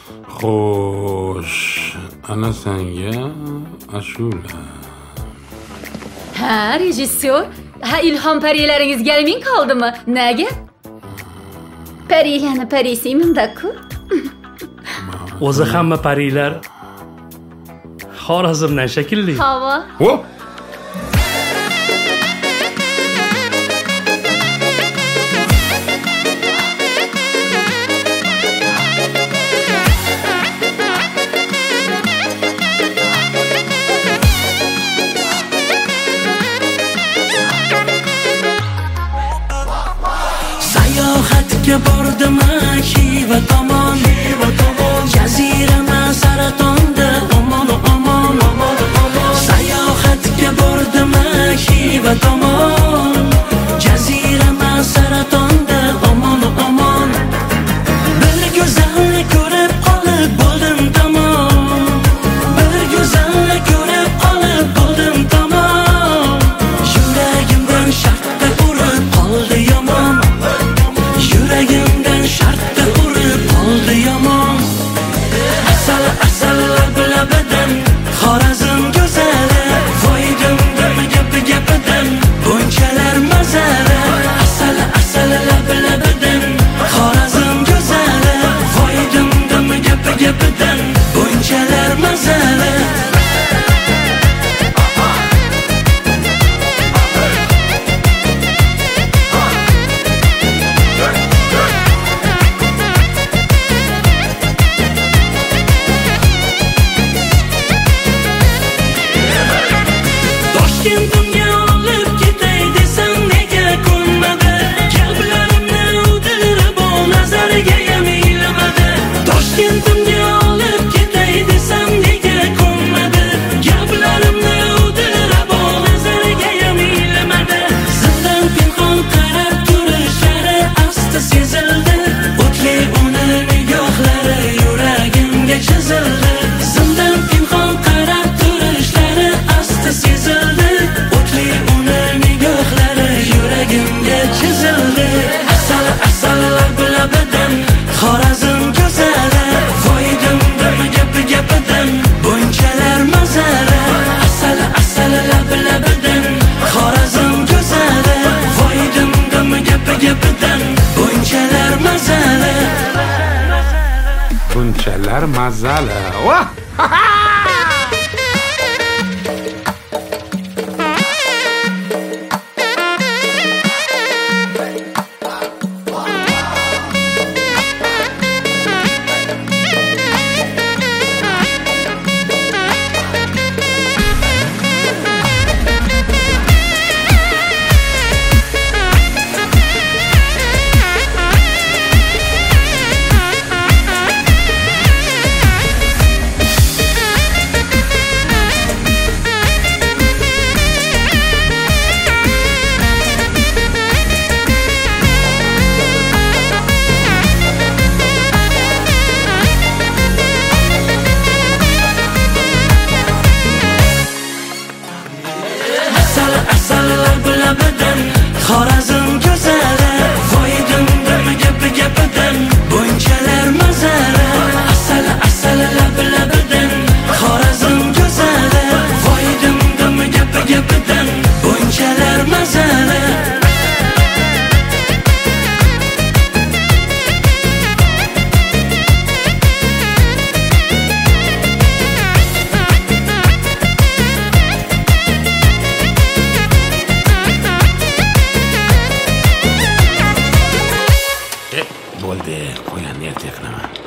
Xo'sh, ana senga ashula. Ha, rejissyor. Ha, ilhom parilaringizga amin qoldimi? Nega? Parilarni parisiyman-da-ku. O'zi hamma parilar Xorazmdan shekilli. Havo. Hop. Sayohatga bordim Xiva tomon, jazirama Saratonda omon. Sayohatga bordim Xiva tomon, jazirama Saratonda omon. Bir go'zalni ko'rib qolib bo'ldim tamom. Bir go'zalni ko'rib qolib bo'ldim tamom. Yuragimdan shartta urib qoldi yomon. Yuragimdan shartta urib qoldi yomon. Asal labidan Xorazm go'zali, voydim gapidan bunchalar mazali. Asal labidan Xorazm go'zali, voydim gapidan bunchalar mazali. Toshkentimga olib ketay desam nega ko'nmadi? Gaplarimni o'dirib nazariga ham ilmadi. Toshkentimga olib ketay desam nega ko'nmadi? Gaplarimni o'dirib nazariga ham ilmadi. Zimdan pinhon qarab turishlari asta sezildi. O'tli uni nigohlari yuragimga chizildi. Zimdan pinhon qarab turishlari asta sezildi. O'tli uni nigohlari yuragimga chizildi. Asal labidan Xorazm go'zali, voydim gapidan bunchalar mazali. Asal labidan Xorazm go'zali, voydim gapidan bunchalar mazali. Bunchalar mazali. Vah! Asal labidan Xorazm go'zali, voydim gapidan bunchalar mazali. Asal labidan Xorazm go'zali, voydim gapidan bunchalar mazali. Bo'ldi, qo'yanni erta qilaman.